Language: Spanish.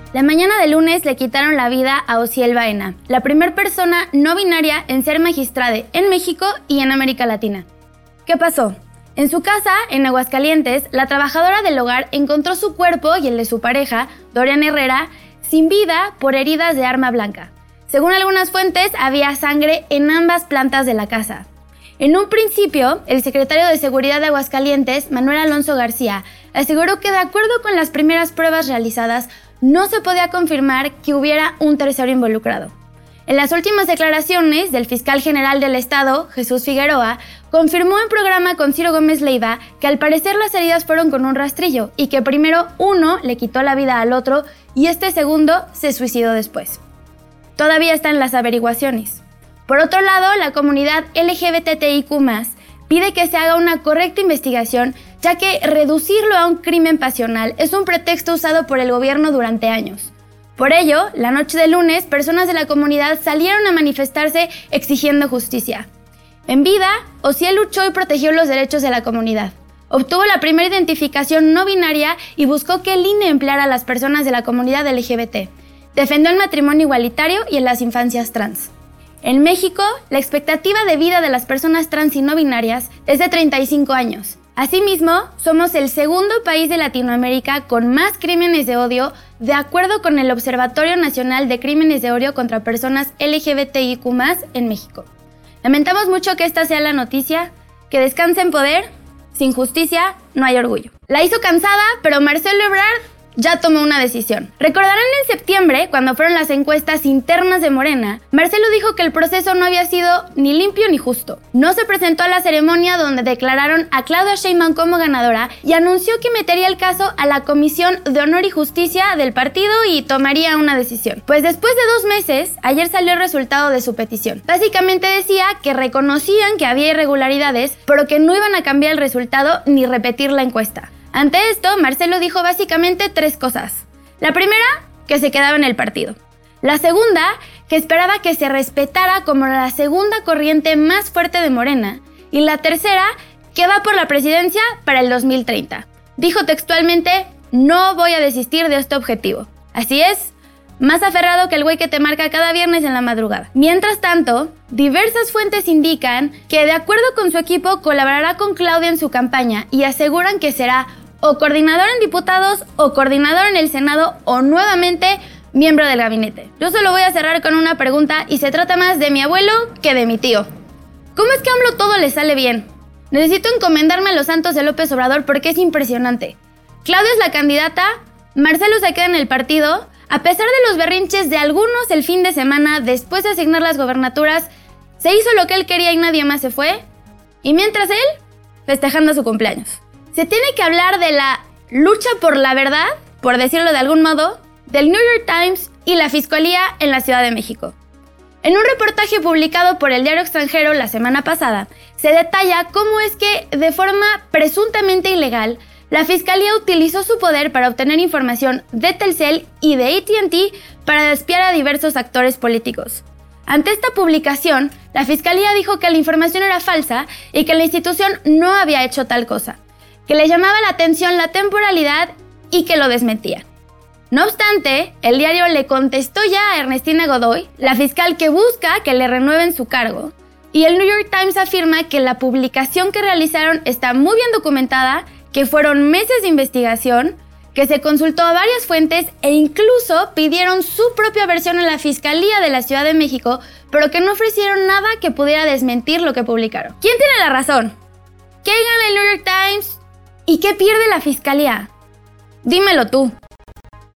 La mañana del lunes le quitaron la vida a Osiel Baena, la primera persona no binaria en ser magistrada en México y en América Latina. ¿Qué pasó? En su casa, en Aguascalientes, la trabajadora del hogar encontró su cuerpo y el de su pareja, Dorian Herrera, sin vida por heridas de arma blanca. Según algunas fuentes, había sangre en ambas plantas de la casa. En un principio, el secretario de Seguridad de Aguascalientes, Manuel Alonso García, aseguró que de acuerdo con las primeras pruebas realizadas, no se podía confirmar que hubiera un tercero involucrado. En las últimas declaraciones del fiscal general del Estado, Jesús Figueroa, confirmó en programa con Ciro Gómez Leiva que al parecer las heridas fueron con un rastrillo y que primero uno le quitó la vida al otro y este segundo se suicidó después. Todavía están las averiguaciones. Por otro lado, la comunidad LGBTIQ+ pide que se haga una correcta investigación, ya que reducirlo a un crimen pasional es un pretexto usado por el gobierno durante años. Por ello, la noche del lunes, personas de la comunidad salieron a manifestarse exigiendo justicia. En vida, Osiel luchó y protegió los derechos de la comunidad. Obtuvo la primera identificación no binaria y buscó que el INE empleara a las personas de la comunidad LGBT. Defendió el matrimonio igualitario y en las infancias trans. En México, la expectativa de vida de las personas trans y no binarias es de 35 años. Asimismo, somos el segundo país de Latinoamérica con más crímenes de odio, de acuerdo con el Observatorio Nacional de Crímenes de Odio contra Personas LGBTIQ+ en México. Lamentamos mucho que esta sea la noticia, que descanse en poder, sin justicia no hay orgullo. La hizo cansada, pero Marcelo Ebrard ya tomó una decisión. Recordarán en septiembre, cuando fueron las encuestas internas de Morena, Marcelo dijo que el proceso no había sido ni limpio ni justo. No se presentó a la ceremonia donde declararon a Claudia Sheinbaum como ganadora y anunció que metería el caso a la Comisión de Honor y Justicia del partido y tomaría una decisión. Pues después de 2 meses, ayer salió el resultado de su petición. Básicamente decía que reconocían que había irregularidades, pero que no iban a cambiar el resultado ni repetir la encuesta. Ante esto, Marcelo dijo básicamente 3 cosas. La primera, que se quedaba en el partido. La segunda, que esperaba que se respetara como la segunda corriente más fuerte de Morena. Y la tercera, que va por la presidencia para el 2030. Dijo textualmente, no voy a desistir de este objetivo. Así es, más aferrado que el güey que te marca cada viernes en la madrugada. Mientras tanto, diversas fuentes indican que de acuerdo con su equipo colaborará con Claudia en su campaña y aseguran que será o coordinador en diputados o coordinador en el Senado o nuevamente miembro del gabinete. Yo solo voy a cerrar con una pregunta y se trata más de mi abuelo que de mi tío. ¿Cómo es que a AMLO todo le sale bien? Necesito encomendarme a los santos de López Obrador porque es impresionante. Claudia es la candidata, Marcelo se queda en el partido. A pesar de los berrinches de algunos el fin de semana después de asignar las gobernaturas, se hizo lo que él quería y nadie más se fue. Y mientras él, festejando su cumpleaños. Se tiene que hablar de la lucha por la verdad, por decirlo de algún modo, del New York Times y la Fiscalía en la Ciudad de México. En un reportaje publicado por el Diario Extranjero la semana pasada, se detalla cómo es que, de forma presuntamente ilegal, la Fiscalía utilizó su poder para obtener información de Telcel y de AT&T para espiar a diversos actores políticos. Ante esta publicación, la Fiscalía dijo que la información era falsa y que la institución no había hecho tal cosa, que le llamaba la atención la temporalidad y que lo desmentía. No obstante, el diario le contestó ya a Ernestina Godoy, la fiscal que busca que le renueven su cargo, y el New York Times afirma que la publicación que realizaron está muy bien documentada, que fueron meses de investigación, que se consultó a varias fuentes e incluso pidieron su propia versión a la Fiscalía de la Ciudad de México, pero que no ofrecieron nada que pudiera desmentir lo que publicaron. ¿Quién tiene la razón? ¿Qué gana el New York Times? ¿Y qué pierde la Fiscalía? Dímelo tú.